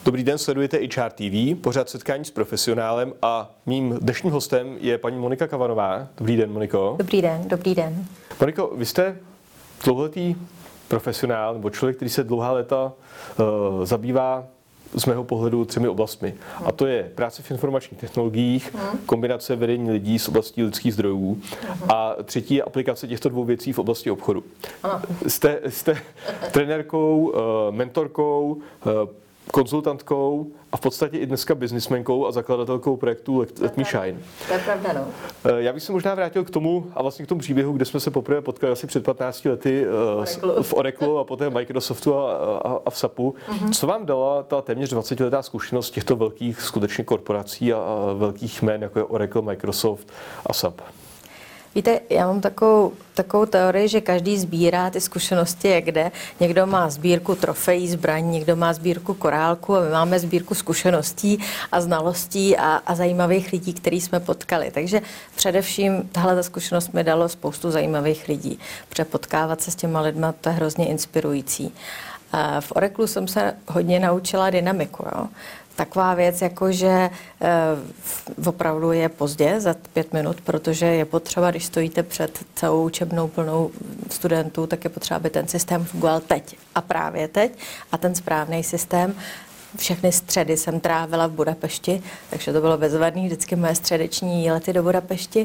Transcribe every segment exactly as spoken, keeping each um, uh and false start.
Dobrý den, sledujete H R T V, pořád setkání s profesionálem a mým dnešním hostem je paní Monika Kavanová. Dobrý den, Moniko. Dobrý den, dobrý den. Moniko, vy jste dlouholetý profesionál nebo člověk, který se dlouhá léta uh, zabývá z mého pohledu třemi oblastmi. Hmm. A to je práce v informačních technologiích, hmm. kombinace vedení lidí s oblastí lidských zdrojů hmm. a třetí je aplikace těchto dvou věcí v oblasti obchodu. Ano. Jste, jste trenérkou, mentorkou, konzultantkou a v podstatě i dneska biznismenkou a zakladatelkou projektu Let, Let Me Shine. To je pravda, no. Já bych se možná vrátil k tomu a vlastně k tomu příběhu, kde jsme se poprvé potkali asi před patnácti lety Oracle. v Oracle a poté v Microsoftu a, a, a v SAPu. Mm-hmm. Co vám dala ta téměř dvacetiletá zkušenost těchto velkých skutečně korporací a, a velkých jmén, jako je Oracle, Microsoft a SAP? Víte, já mám takovou, takovou teorii, že každý sbírá ty zkušenosti někde. Někdo má sbírku trofejí, zbraní, někdo má sbírku korálku a my máme sbírku zkušeností a znalostí a, a zajímavých lidí, který jsme potkali. Takže především tahle ta zkušenost mi dalo spoustu zajímavých lidí. Protože potkávat se s těma lidma, to je hrozně inspirující. V Oracle jsem se hodně naučila dynamiku, jo. Taková věc, jako že e, opravdu je pozdě za pět minut, protože je potřeba, když stojíte před celou učebnou plnou studentů, tak je potřeba, aby ten systém fungoval teď a právě teď. A ten správný systém, všechny středy jsem trávila v Budapešti, takže to bylo bezvadný, vždycky moje středeční lety do Budapešti.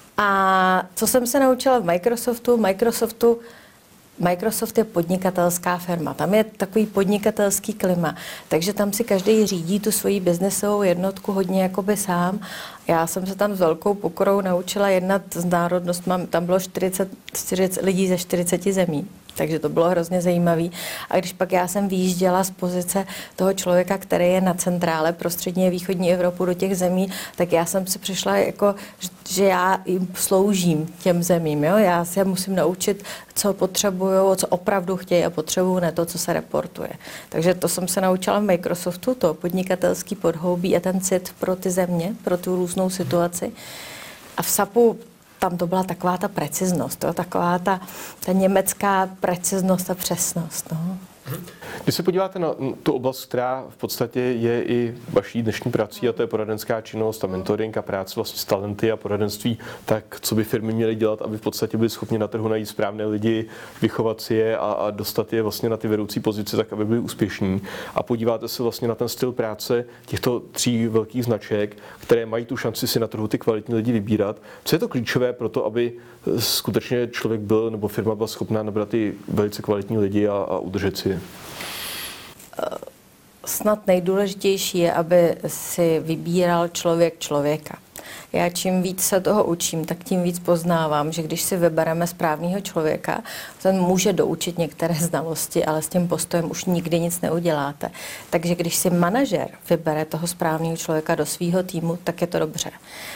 A co jsem se naučila v Microsoftu? Microsoftu Microsoft je podnikatelská firma, tam je takový podnikatelský klima, takže tam si každý řídí tu svoji biznesovou jednotku hodně jakoby sám. Já jsem se tam s velkou pokorou naučila jednat s národnostmi, tam bylo čtyřicet, čtyřicet lidí ze čtyřiceti zemí. Takže to bylo hrozně zajímavé. A když pak já jsem vyjížděla z pozice toho člověka, který je na centrále pro střední a východní Evropu do těch zemí, tak já jsem si přišla jako, že já jim sloužím těm zemím. Jo? Já se musím naučit, co potřebuju, co opravdu chtějí a potřebuju, ne to, co se reportuje. Takže to jsem se naučila v Microsoftu, to podnikatelský podhoubí a ten cit pro ty země, pro tu různou situaci. A v SAPu tam to byla taková ta preciznost, jo? Taková ta, ta německá preciznost a přesnost. No. Když se podíváte na tu oblast, která v podstatě je i vaší dnešní prací, a to je poradenská činnost a mentoring a práce vlastně s talenty a poradenství, tak co by firmy měly dělat, aby v podstatě byly schopni na trhu najít správné lidi, vychovat si je a, a dostat je vlastně na ty vedoucí pozice, tak aby byli úspěšní. A podíváte se vlastně na ten styl práce těchto tří velkých značek, které mají tu šanci si na trhu ty kvalitní lidi vybírat. Co je to klíčové pro to, aby skutečně člověk byl nebo firma byla schopná nabrat ty velice kvalitní lidi a, a udržet si je? Snad nejdůležitější je, aby si vybíral člověk člověka. Já čím víc se toho učím, tak tím víc poznávám, že když si vybereme správného člověka, ten může doučit některé znalosti, ale s tím postojem už nikdy nic neuděláte. Takže když si manažer vybere toho správného člověka do svého týmu, tak je to dobře.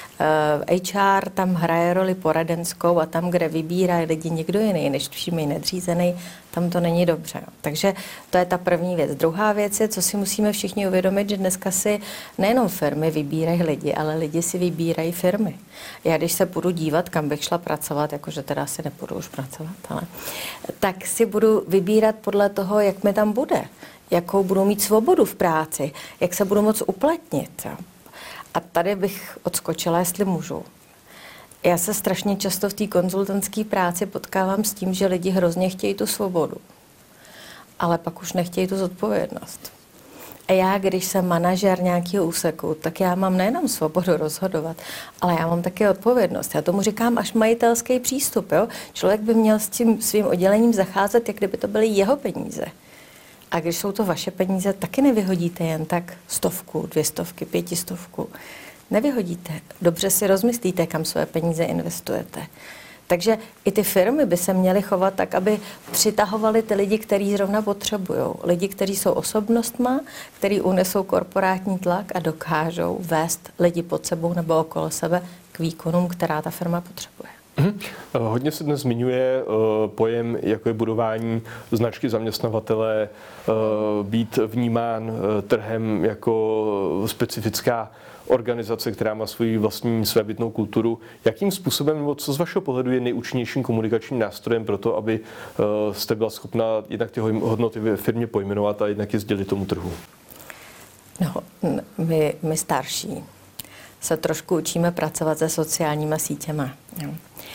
H R tam hraje roli poradenskou a tam, kde vybírají lidi někdo jiný, než přímý nadřízený, tam to není dobře. Takže to je ta první věc. Druhá věc je, co si musíme všichni uvědomit, že dneska si nejenom firmy vybírají lidi, ale lidi si vybírají firmy. Já když se budu dívat, kam bych šla pracovat, jakože teda si nepůjdu už pracovat, ale tak si budu vybírat podle toho, jak mi tam bude, jakou budu mít svobodu v práci, jak se budu moct uplatnit. Jo. A tady bych odskočila, jestli můžu. Já se strašně často v té konzultantské práci potkávám s tím, že lidi hrozně chtějí tu svobodu, ale pak už nechtějí tu zodpovědnost. A já, když jsem manažer nějakého úseku, tak já mám nejenom svobodu rozhodovat, ale já mám také odpovědnost. Já tomu říkám až majitelský přístup. Jo? Člověk by měl s tím svým oddělením zacházet, jak kdyby to byly jeho peníze. A když jsou to vaše peníze, taky nevyhodíte jen tak stovku, dvě stovky, pětistovku. Nevyhodíte. Dobře si rozmyslíte, kam své peníze investujete. Takže i ty firmy by se měly chovat tak, aby přitahovaly ty lidi, kteří zrovna potřebují. Lidi, kteří jsou osobnostma, kteří unesou korporátní tlak a dokážou vést lidi pod sebou nebo okolo sebe k výkonům, která ta firma potřebuje. Hmm. Hodně se dnes zmiňuje uh, pojem, jako je budování značky zaměstnavatele, uh, být vnímán uh, trhem jako specifická organizace, která má svoji vlastní svébytnou kulturu. Jakým způsobem, nebo co z vašeho pohledu je nejúčinnějším komunikačním nástrojem pro to, aby uh, jste byla schopna jednak ty hodnoty ve firmě pojmenovat a jednak je sdělit tomu trhu? No, my, my starší se trošku učíme pracovat se sociálníma sítěma. Jo.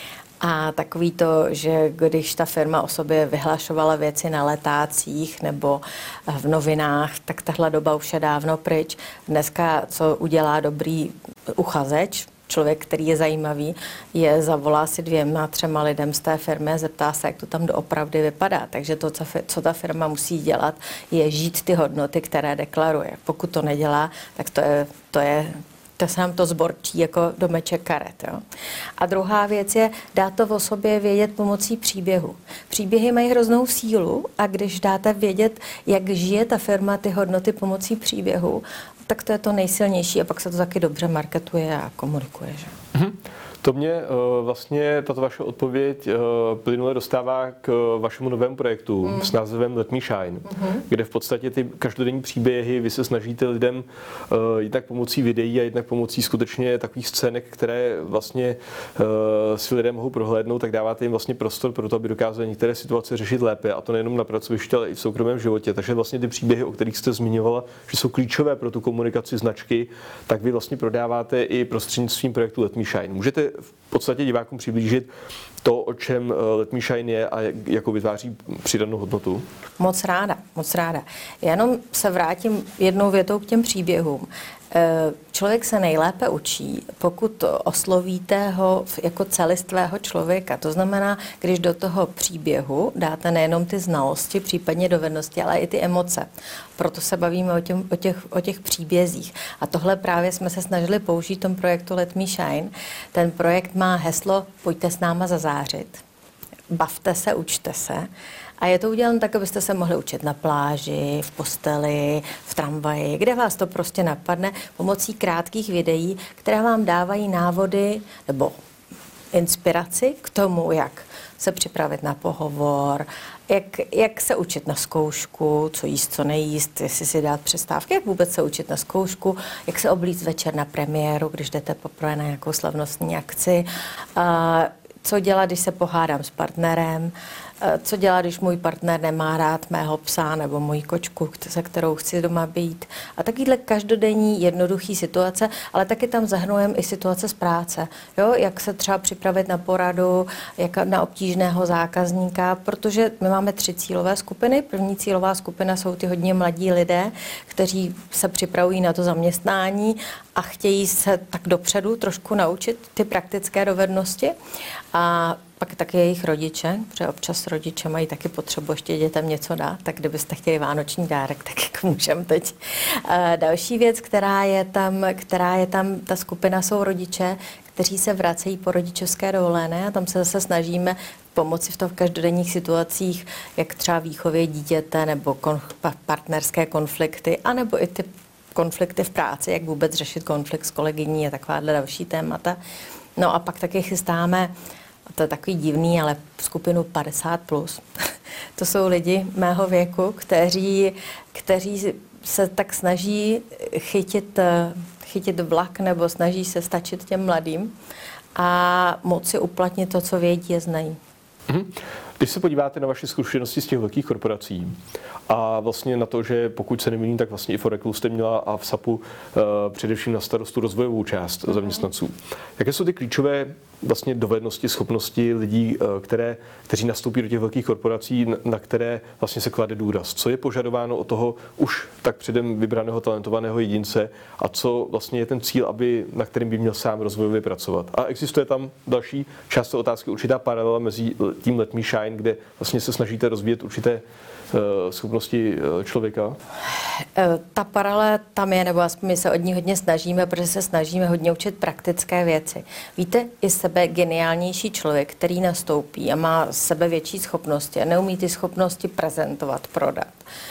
A takový to, že když ta firma o sobě vyhlašovala věci na letácích nebo v novinách, tak tahle doba už je dávno pryč. Dneska, co udělá dobrý uchazeč, člověk, který je zajímavý, je zavolá si dvěma, třema lidem z té firmy, zeptá se, jak to tam doopravdy vypadá. Takže to, co ta firma musí dělat, je žít ty hodnoty, které deklaruje. Pokud to nedělá, tak to je, to je to se nám to zborčí jako domeček karet. Jo. A druhá věc je dát to o sobě vědět pomocí příběhu. Příběhy mají hroznou sílu a když dáte vědět, jak žije ta firma ty hodnoty pomocí příběhu, tak to je to nejsilnější a pak se to taky dobře marketuje a komunikuje. Že? Mm-hmm. To mě uh, vlastně, tato vaše odpověď uh, plynule dostává k uh, vašemu novému projektu mm. s názvem Let Me Shine, mm-hmm. kde v podstatě ty každodenní příběhy vy se snažíte lidem uh, jednak pomocí videí a jednak pomocí skutečně takových scének, které vlastně uh, si lidé mohou prohlédnout, tak dáváte jim vlastně prostor pro to, aby dokázali některé situace řešit lépe, a to nejenom na pracovišti, ale i v soukromém životě. Takže vlastně ty příběhy, o kterých jste zmiňovala, že jsou klíčové pro tu komunikaci značky, tak vy vlastně prodáváte i prostřednictvím projektu Let Me Shine. Můžete v podstatě divákům přiblížit to, o čem Let Me Shine je a jakou vytváří přidanou hodnotu? Moc ráda, moc ráda. Já jenom se vrátím jednou větou k těm příběhům. Člověk se nejlépe učí, pokud oslovíte ho jako celistvého člověka. To znamená, když do toho příběhu dáte nejenom ty znalosti, případně dovednosti, ale i ty emoce. Proto se bavíme o, těm, o, těch, o těch příbězích. A tohle právě jsme se snažili použít v tom projektu Let Me Shine. Ten projekt má heslo Pojďte s náma zazářit. Bavte se, učte se. A je to uděláno tak, abyste se mohli učit na pláži, v posteli, v tramvaji, kde vás to prostě napadne, pomocí krátkých videí, které vám dávají návody nebo inspiraci k tomu, jak se připravit na pohovor, jak, jak se učit na zkoušku, co jíst, co nejíst, jestli si dát přestávky, jak vůbec se učit na zkoušku, jak se oblíct večer na premiéru, když jdete poprvé na nějakou slavnostní akci, a co dělat, když se pohádám s partnerem, co dělat, když můj partner nemá rád mého psa nebo moji kočku, se kterou chci doma být. A takovýhle každodenní jednoduchý situace, ale taky tam zahrnujeme i situace z práce. Jo? Jak se třeba připravit na poradu, jak na obtížného zákazníka, protože my máme tři cílové skupiny. První cílová skupina jsou ty hodně mladí lidé, kteří se připravují na to zaměstnání a chtějí se tak dopředu trošku naučit ty praktické dovednosti. A pak taky jejich rodiče, protože občas rodiče mají taky potřebu ještě dětem něco dát, tak kdybyste chtěli vánoční dárek, tak jak můžeme teď. A další věc, která je tam, která je tam, ta skupina jsou rodiče, kteří se vracejí po rodičovské dovolené a tam se zase snažíme pomoci v tom v každodenních situacích, jak třeba výchově dítěte nebo konf- partnerské konflikty, anebo i ty konflikty v práci, jak vůbec řešit konflikt s kolegyní a takováhle další témata. No a pak taky chystáme, to je takový divný, ale skupinu padesát plus. To jsou lidi mého věku, kteří, kteří se tak snaží chytit, chytit vlak nebo snaží se stačit těm mladým a moci uplatnit to, co vědí a znají. Když se podíváte na vaše zkušenosti z těch velkých korporací a vlastně na to, že pokud se nemýlím, tak vlastně i v Oracle jste měla a v SAPu uh, především na starostu rozvojovou část zaměstnanců. Jaké jsou ty klíčové vlastně dovednosti, schopnosti lidí, které, kteří nastoupí do těch velkých korporací, na které vlastně se klade důraz? Co je požadováno od toho už tak předem vybraného talentovaného jedince a co vlastně je ten cíl, aby, na kterým by měl sám rozvojově pracovat? A existuje tam další část té otázky, určitá paralela mezi tím Let Me Shine, kde vlastně se snažíte rozvíjet určité schopnosti člověka? Ta paralela tam je, nebo aspoň my se od ní hodně snažíme, protože se snažíme hodně učit praktické věci. Víte, i sebe geniálnější člověk, který nastoupí a má sebe větší schopnosti a neumí ty schopnosti prezentovat, prodat,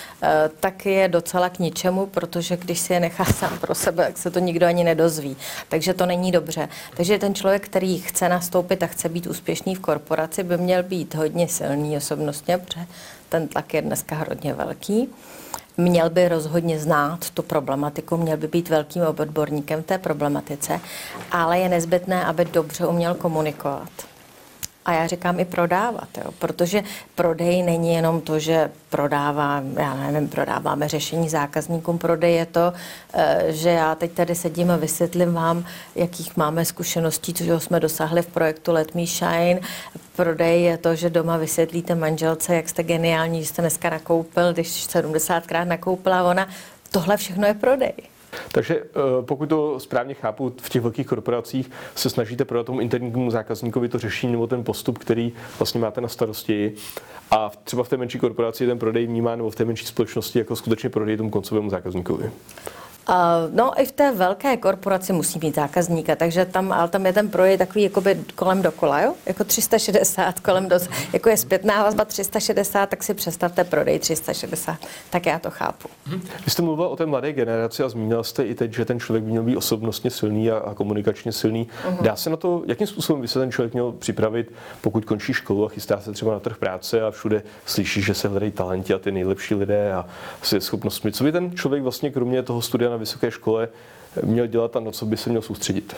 tak je docela k ničemu, protože když si je nechá sám pro sebe, tak se to nikdo ani nedozví. Takže to není dobře. Takže ten člověk, který chce nastoupit a chce být úspěšný v korporaci, by měl být hodně silný osobnostně, protože ten tlak je dneska hodně velký. Měl by rozhodně znát tu problematiku, měl by být velkým odborníkem v té problematice, ale je nezbytné, aby dobře uměl komunikovat. A já říkám i prodávat, jo, protože prodej není jenom to, že prodává, já nevím, prodáváme řešení zákazníkům. Prodej je to, že já teď tady sedím a vysvětlím vám, jakých máme zkušeností, co jsme dosáhli v projektu Let Me Shine. Prodej je to, že doma vysvětlíte manželce, jak jste geniální, že jste dneska nakoupil, když sedmdesátkrát nakoupila ona. Tohle všechno je prodej. Takže pokud to správně chápu, v těch velkých korporacích se snažíte prodat tomu internímu zákazníkovi to řešení nebo ten postup, který vlastně máte na starosti, a třeba v té menší korporaci je ten prodej vnímán, nebo v té menší společnosti jako skutečně prodej tomu koncovému zákazníkovi. Uh, no i v té velké korporaci musí mít zákazníka, takže tam, ale tam je ten prodej takový jakoby kolem dokola, jo? Jako tři sta šedesát, kolem do, jako je zpětná vazba tři sta šedesát, tak si představte prodej tři sta šedesát, tak já to chápu. Vy jste mluvila o té mladé generaci a zmínila jste i teď, že ten člověk by měl být osobnostně silný a, a komunikačně silný. Uh-huh. Dá se na to, jakým způsobem by se ten člověk měl připravit, pokud končí školu a chystá se třeba na trh práce a všude slyší, že se hledají talenti a ty nejlepší lidé a se schopnostmi. Co by ten člověk vlastně kromě toho studia na vysoké škole měl dělat a na co by se měl soustředit?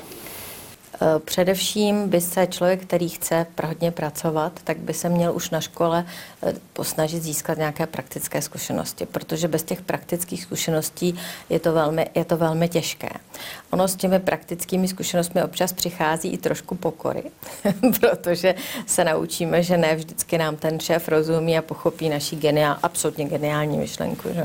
Především by se člověk, který chce hodně pracovat, tak by se měl už na škole posnažit získat nějaké praktické zkušenosti, protože bez těch praktických zkušeností je to velmi, je to velmi těžké. Ono s těmi praktickými zkušenostmi občas přichází i trošku pokory, protože se naučíme, že ne vždycky nám ten šéf rozumí a pochopí naši geniál, absolutně geniální myšlenku. Že?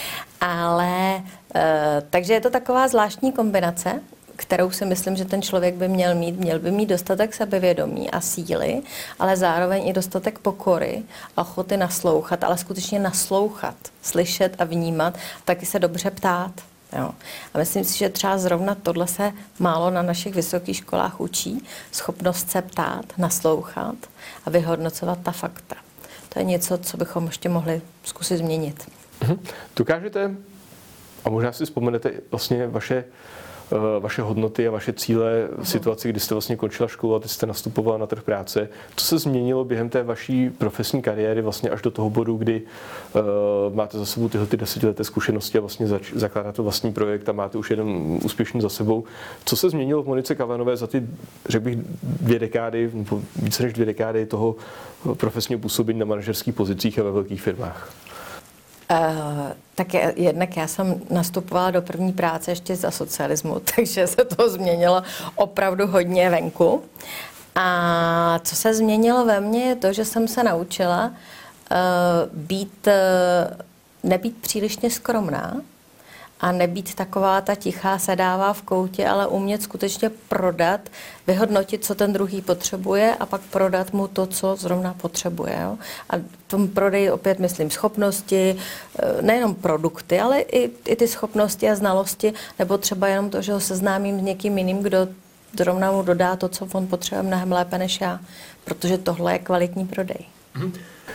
Ale takže je to taková zvláštní kombinace, kterou si myslím, že ten člověk by měl mít. Měl by mít dostatek sebevědomí a síly, ale zároveň i dostatek pokory a ochoty naslouchat, ale skutečně naslouchat, slyšet a vnímat, taky se dobře ptát. Jo. A myslím si, že třeba zrovna tohle se málo na našich vysokých školách učí. Schopnost se ptát, naslouchat a vyhodnocovat ta fakta. To je něco, co bychom ještě mohli zkusit změnit. Mhm. Dokážete, a možná si vzpomenete vlastně vaše vaše hodnoty a vaše cíle v situaci, kdy jste vlastně končila školu a teď jste nastupovala na trh práce. Co se změnilo během té vaší profesní kariéry vlastně až do toho bodu, kdy uh, máte za sebou tyhle ty desetileté zkušenosti a vlastně zač- zakládáte vlastní projekt a máte už jeden úspěšný za sebou. Co se změnilo v Monice Kavanové za ty, řekl bych, dvě dekády, nebo více než dvě dekády toho profesního působení na manažerských pozicích a ve velkých firmách? Uh, tak je, jednak já jsem nastupovala do první práce ještě za socialismu, takže se to změnilo opravdu hodně venku. A co se změnilo ve mně je to, že jsem se naučila uh, být, uh, nebýt přílišně skromná a nebýt taková ta tichá sedává v koutě, ale umět skutečně prodat, vyhodnotit, co ten druhý potřebuje a pak prodat mu to, co zrovna potřebuje. Jo? A v tom prodeji opět myslím schopnosti, nejenom produkty, ale i, i ty schopnosti a znalosti, nebo třeba jenom to, že ho seznámím s někým jiným, kdo zrovna mu dodá to, co on potřebuje mnohem lépe než já, protože tohle je kvalitní prodej. Mm-hmm.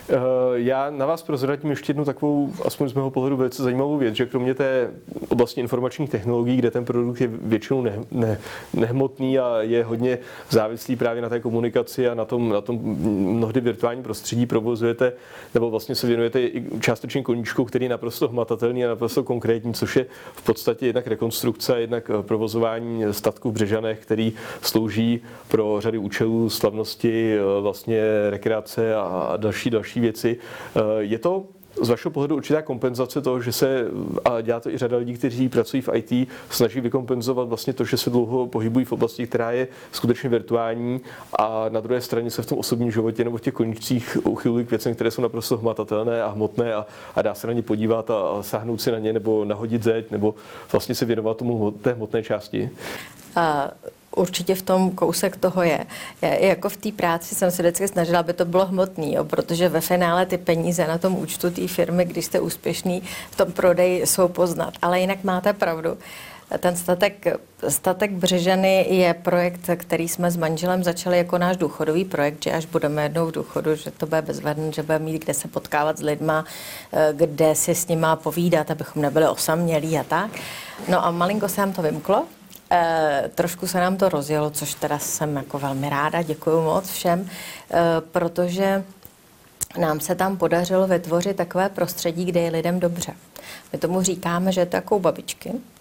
Já na vás prozradím ještě jednu takovou, aspoň z mého pohledu, velice zajímavou věc, že kromě té oblasti informačních technologií, kde ten produkt je většinou ne, ne, nehmotný a je hodně závislý právě na té komunikaci a na tom, na tom mnohdy virtuální prostředí, provozujete, nebo vlastně se věnujete i částečně koníčku, který je naprosto hmatatelný a naprosto konkrétní, což je v podstatě jednak rekonstrukce a jednak provozování statku v Břežanech, který slouží pro řady účelů, slavnosti, vlastně rekreace a další další věci. Je to z vašeho pohledu určitá kompenzace toho, že se, a dělá to i řada lidí, kteří pracují v í té, snaží vykompenzovat vlastně to, že se dlouho pohybují v oblasti, která je skutečně virtuální, a na druhé straně se v tom osobním životě nebo v těch koníčcích uchylují k věcem, které jsou naprosto hmatatelné a hmotné a, a dá se na ně podívat a, a sáhnout si na ně nebo nahodit zeď nebo vlastně se věnovat tomu té hmotné části. A určitě v tom kousek toho je. Já, jako v té práci jsem se vždycky snažila, aby to bylo hmotný, jo, protože ve finále ty peníze na tom účtu té firmy, když jste úspěšný, v tom prodeji jsou poznat. Ale jinak máte pravdu. Ten statek, statek Břežany je projekt, který jsme s manželem začali jako náš důchodový projekt, že až budeme jednou v důchodu, že to bude bezvadný, že bude mít kde se potkávat s lidma, kde si s nima povídat, abychom nebyli osamělí a tak. No a malinko se nám to vymklo. E, trošku se nám to rozjelo, což teda jsem jako velmi ráda, děkuju moc všem, e, protože nám se tam podařilo vytvořit takové prostředí, kde je lidem dobře. My tomu říkáme, že je to jako u babičky,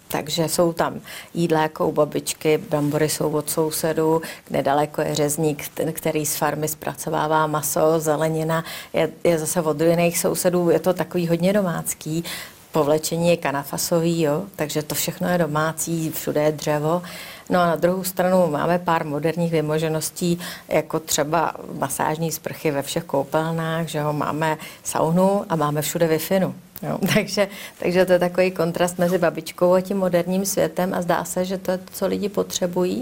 Takže jsou tam jídla jako u babičky, brambory jsou od sousedů, nedaleko je řezník, který z farmy zpracovává maso, zelenina je, je zase od jiných sousedů, je to takový hodně domácký. Povlečení je kanafasový, jo, takže to všechno je domácí, všude je dřevo. No a na druhou stranu máme pár moderních vymožeností, jako třeba masážní sprchy ve všech koupelnách, že jo, máme saunu a máme všude Wi-Fi. Jo, takže, takže to je takový kontrast mezi babičkou a tím moderním světem a zdá se, že to je to, co lidi potřebují,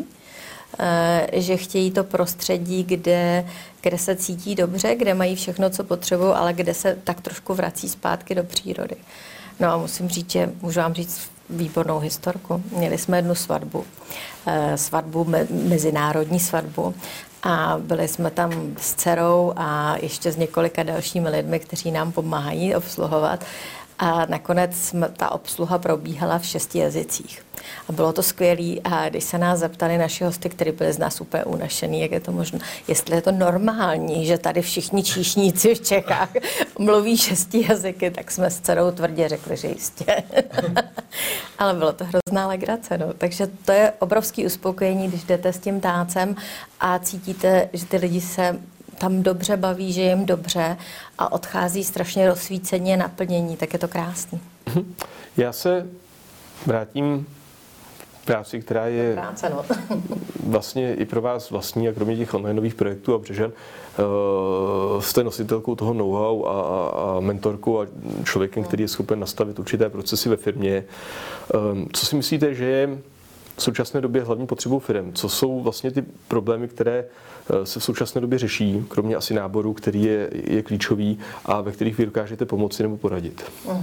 e, že chtějí to prostředí, kde, kde se cítí dobře, kde mají všechno, co potřebují, ale kde se tak trošku vrací zpátky do přírody. No a musím říct, že můžu vám říct výbornou historku. Měli jsme jednu svatbu, e, svatbu, me, mezinárodní svatbu. A byli jsme tam s dcerou a ještě s několika dalšími lidmi, kteří nám pomáhají obsluhovat. A nakonec ta obsluha probíhala v šesti jazycích. A bylo to skvělé. A když se nás zeptali naši hosty, kteří byli z nás úplně unašený, jak je to možné, jestli je to normální, že tady všichni číšníci v Čechách mluví šesti jazyky, tak jsme s dcerou tvrdě řekli, že jistě. Ale bylo to hrozná legrace. No. Takže to je obrovský uspokojení, když jdete s tím tácem a cítíte, že ty lidi se tam dobře baví, že jim dobře a odchází strašně rozsvícení a naplnění, tak je to krásný. Já se vrátím k práci, která je práce, no. vlastně i pro vás vlastní a kromě těch onlineových projektů a Břežan uh, jste nositelkou toho know-how a, a mentorkou a člověkem, který je schopen nastavit určité procesy ve firmě. Um, co si myslíte, že je v současné době hlavní potřebou firem? Co jsou vlastně ty problémy, které se v současné době řeší, kromě asi náboru, který je, je klíčový a ve kterých vy dokážete pomoci nebo poradit? Mm.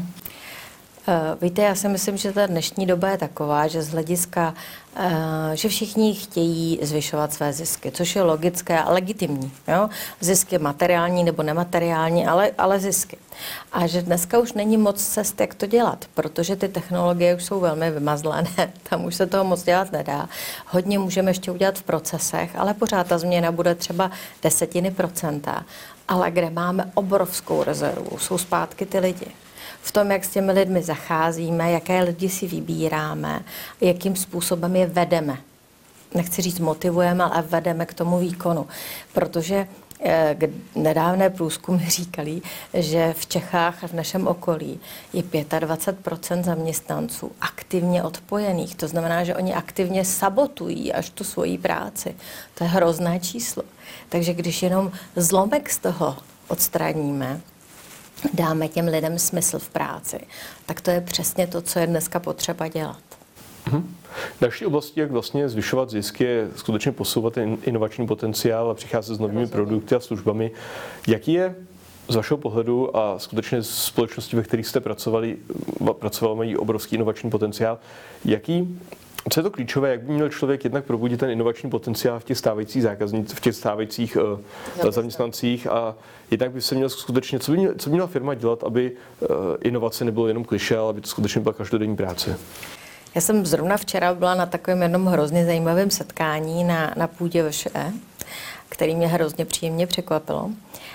Uh, víte, já si myslím, že ta dnešní doba je taková, že z hlediska, uh, že všichni chtějí zvyšovat své zisky, což je logické a legitimní. Jo? Zisky materiální nebo nemateriální, ale, ale zisky. A že dneska už není moc cest, jak to dělat, protože ty technologie už jsou velmi vymazlené, tam už se toho moc dělat nedá. Hodně můžeme ještě udělat v procesech, ale pořád ta změna bude třeba desetiny procenta. Ale kde máme obrovskou rezervu, jsou zpátky ty lidi. V tom, jak s těmi lidmi zacházíme, jaké lidi si vybíráme, jakým způsobem je vedeme. Nechci říct motivujeme, ale vedeme k tomu výkonu. Protože eh, nedávné průzkumy říkaly, že v Čechách a v našem okolí je dvacet pět procent zaměstnanců aktivně odpojených. To znamená, že oni aktivně sabotují až tu svoji práci. To je hrozné číslo. Takže když jenom zlomek z toho odstraníme, dáme těm lidem smysl v práci, tak to je přesně to, co je dneska potřeba dělat. Mhm. Další oblastí, jak vlastně zvyšovat zisk, je skutečně posouvat inovační potenciál a přicházet s novými Rozumím. produkty a službami. Jaký je z vašeho pohledu a skutečně společnosti, ve kterých jste pracovali, pracovali mají obrovský inovační potenciál, jaký co je to klíčové, jak by měl člověk jednak probudit ten inovační potenciál v těch stávajících zákaznicích, v těch stávajících uh, zaměstnancích a jednak by se měl skutečně, co by, měl, co by měla firma dělat, aby uh, inovace nebylo jenom klišé, ale aby to skutečně byla každodenní práce? Já jsem zrovna včera byla na takovém jednom hrozně zajímavém setkání na, na půdě V Š E, který mě hrozně příjemně překvapilo.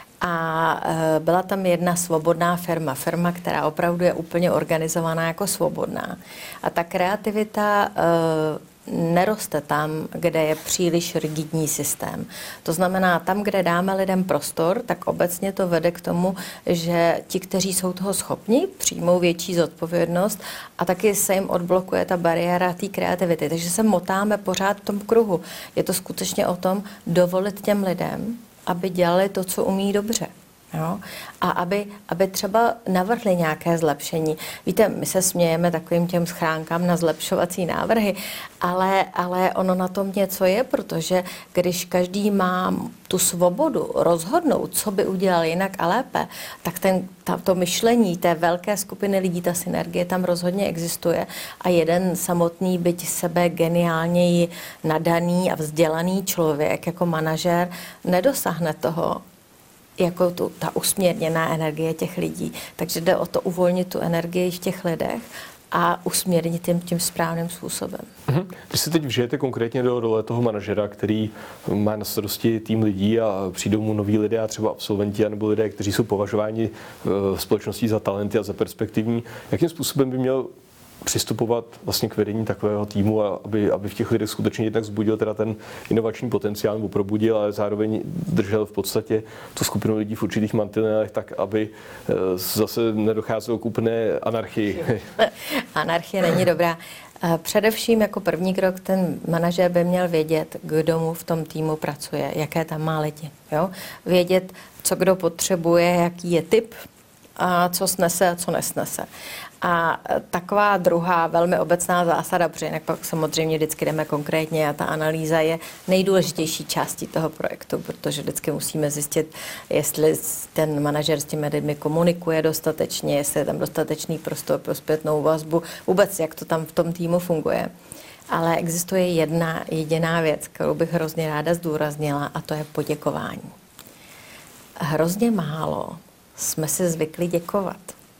A e, byla tam jedna svobodná firma, firma, která opravdu je úplně organizovaná jako svobodná. A ta kreativita e, neroste tam, kde je příliš rigidní systém. To znamená, tam, kde dáme lidem prostor, tak obecně to vede k tomu, že ti, kteří jsou toho schopni, přijmou větší zodpovědnost a taky se jim odblokuje ta bariéra té kreativity. Takže se motáme pořád v tom kruhu. Je to skutečně o tom dovolit těm lidem, aby dělali to, co umí dobře. Jo? A aby, aby třeba navrhli nějaké zlepšení. Víte, my se smějeme takovým těm schránkám na zlepšovací návrhy, ale, ale ono na tom něco je, protože když každý má tu svobodu rozhodnout, co by udělal jinak a lépe, tak ten, ta, to myšlení té velké skupiny lidí, ta synergie tam rozhodně existuje a jeden samotný, byť sebe geniálněji nadaný a vzdělaný člověk jako manažer nedosáhne toho, jako tu, ta usměrněná energie těch lidí. Takže jde o to uvolnit tu energii v těch lidech a usměrnit tím, tím správným způsobem. Mhm. Když se teď vžijete konkrétně do role toho manažera, který má na starosti tým lidí a přijdou mu noví lidé a třeba absolventi nebo lidé, kteří jsou považováni v společnosti za talenty a za perspektivní, jakým způsobem by měl přistupovat vlastně k vedení takového týmu, a aby, aby v těch lidech skutečně jednak vzbudil teda ten inovační potenciál, nebo probudil, ale zároveň držel v podstatě tu skupinu lidí v určitých mantinelech, tak aby zase nedocházelo k úplné anarchii. Anarchie není dobrá. Především jako první krok ten manažer by měl vědět, kdo mu v tom týmu pracuje, jaké tam má lidi. Jo? Vědět, co kdo potřebuje, jaký je typ a co snese a co nesnese. A taková druhá velmi obecná zásada, protože jinak pak samozřejmě vždycky jdeme konkrétně a ta analýza je nejdůležitější částí toho projektu, protože vždycky musíme zjistit, jestli ten manažer s těmi lidmi komunikuje dostatečně, jestli je tam dostatečný prostor pro zpětnou vazbu, vůbec jak to tam v tom týmu funguje. Ale existuje jedna jediná věc, kterou bych hrozně ráda zdůraznila, a to je poděkování. Hrozně málo jsme si zvykli děkovat.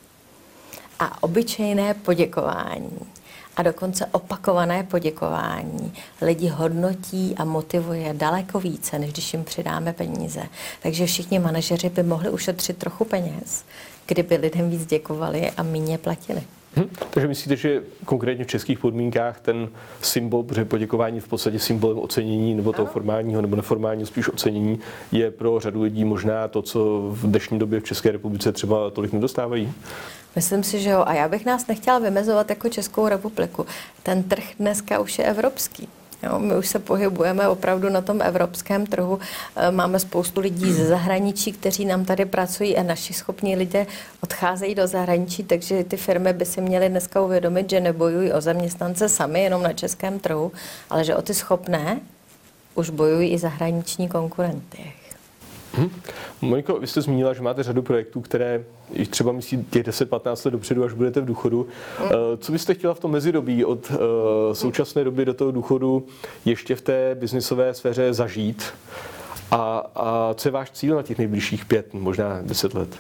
A obyčejné poděkování a dokonce opakované poděkování lidi hodnotí a motivuje daleko více, než když jim přidáme peníze. Takže všichni manažeři by mohli ušetřit trochu peněz, kdyby lidem víc děkovali a méně platili. Hmm. Takže myslíte, že konkrétně v českých podmínkách ten symbol, protože poděkování v podstatě symbolem ocenění nebo toho formálního nebo neformálního spíš ocenění, je pro řadu lidí možná to, co v dnešní době v České republice třeba tolik nedostávají? Myslím si, že jo. A já bych nás nechtěla vymezovat jako Českou republiku. Ten trh dneska už je evropský. Jo, my už se pohybujeme opravdu na tom evropském trhu. Máme spoustu lidí ze zahraničí, kteří nám tady pracují a naši schopní lidé odcházejí do zahraničí, takže ty firmy by si měly dneska uvědomit, že nebojují o zaměstnance sami jenom na českém trhu, ale že o ty schopné už bojují i zahraniční konkurenty. Hmm. Moniko, vy jste zmínila, že máte řadu projektů, které již třeba myslí těch deset patnáct let dopředu, až budete v důchodu. Hmm. Co byste chtěla v tom mezidobí od uh, současné doby do toho důchodu ještě v té biznisové sféře zažít? A, a co je váš cíl na těch nejbližších pět, možná deset let?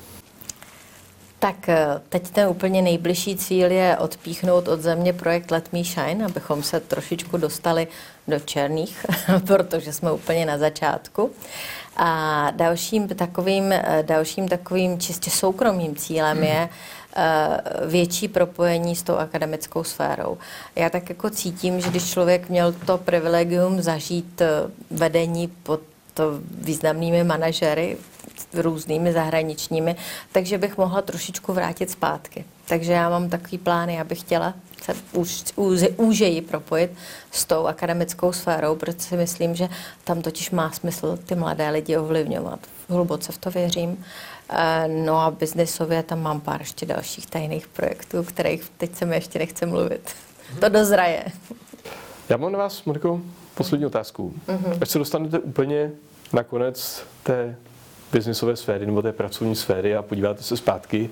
Tak teď ten úplně nejbližší cíl je odpíchnout od země projekt Let Me Shine, abychom se trošičku dostali do černých, protože jsme úplně na začátku. A dalším takovým, dalším takovým čistě soukromým cílem je větší propojení s tou akademickou sférou. Já tak jako cítím, že když člověk měl to privilegium zažít vedení pod to významnými manažery, různými zahraničními, takže bych mohla trošičku vrátit zpátky. Takže já mám takový plán, já bych chtěla se už úžeji propojit s tou akademickou sférou, protože si myslím, že tam totiž má smysl ty mladé lidi ovlivňovat. Hluboce v to věřím. No a biznisově tam mám pár ještě dalších tajných projektů, kterých teď se mi ještě nechce mluvit. To dozraje. Já mám na vás, Moniko, poslední otázku. Mm-hmm. Až se dostanete úplně na konec té biznisové sféry nebo té pracovní sféry a podíváte se zpátky,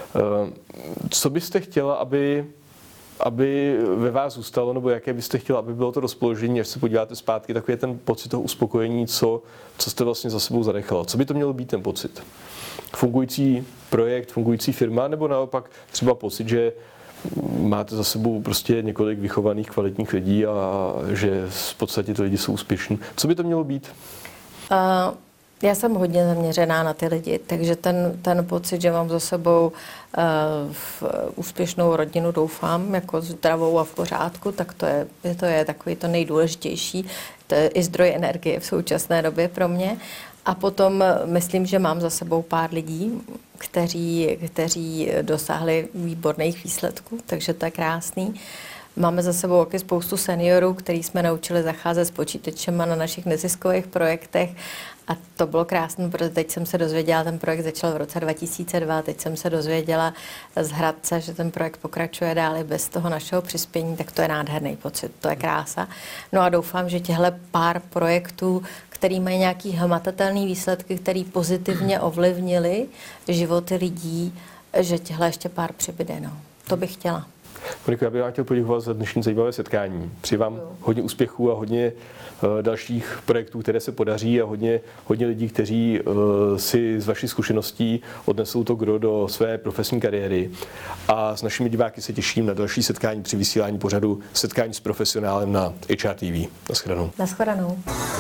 co byste chtěla, aby, aby ve vás zůstalo, nebo jaké byste chtěla, aby bylo to rozpoložení, až se podíváte zpátky, takový je ten pocit toho uspokojení, co, co jste vlastně za sebou zanechala. Co by to mělo být ten pocit? Fungující projekt, fungující firma, nebo naopak třeba pocit, že máte za sebou prostě několik vychovaných kvalitních lidí a že v podstatě ty lidi jsou úspěšní. Co by to mělo být? Uh... Já jsem hodně zaměřená na ty lidi, takže ten, ten pocit, že mám za sebou uh, v úspěšnou rodinu, doufám, jako zdravou a v pořádku, tak to je, to je takový to nejdůležitější. To je i zdroj energie v současné době pro mě. A potom myslím, že mám za sebou pár lidí, kteří, kteří dosáhli výborných výsledků, takže to je krásný. Máme za sebou taky spoustu seniorů, který jsme naučili zacházet s počítačem na našich neziskových projektech. A to bylo krásné, protože teď jsem se dozvěděla, ten projekt začal v roce dva tisíce dva, teď jsem se dozvěděla z Hradce, že ten projekt pokračuje dál i bez toho našeho přispění, tak to je nádherný pocit, to je krása. No a doufám, že těhle pár projektů, který mají nějaký hmatatelný výsledky, který pozitivně ovlivnili životy lidí, že těhle ještě pár přibyde, no. To bych chtěla. Moniko, já bych vám chtěl poděkovat za dnešní zajímavé setkání. Přeji vám hodně úspěchů a hodně uh, dalších projektů, které se podaří a hodně, hodně lidí, kteří uh, si z vašich zkušeností odnesou to gro do své profesní kariéry. A s našimi diváky se těším na další setkání při vysílání pořadu Setkání s profesionálem na H R T V. Naschledanou. Naschledanou.